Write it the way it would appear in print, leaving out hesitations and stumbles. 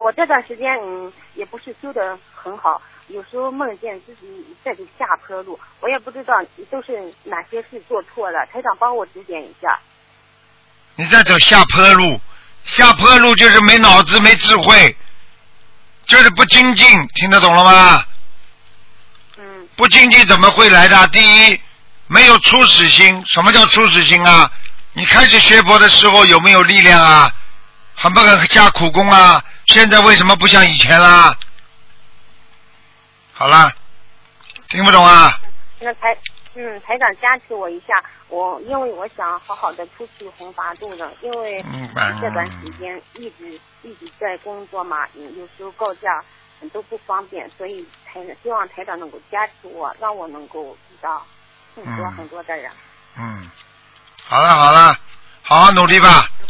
我这段时间也不是修得很好，有时候梦见自己在走下坡路，我也不知道都是哪些事做错了，台长帮我指点一下。 你在走下坡路，下坡路就是没脑子没智慧，就是不精进，听得懂了吗？不精进怎么会来的？第一，没有初始心。什么叫初始心啊？你开始学佛的时候有没有力量啊？很不肯下苦功啊？现在为什么不像以前啦？好了，听不懂啊？ 那台长加持我一下，因为我想好好的出去弘法度的，因为这段时间一直在工作嘛，有时候告假都不方便，所以希望台长能够加持我，让我能够遇到很多的人。 好了，好好努力吧。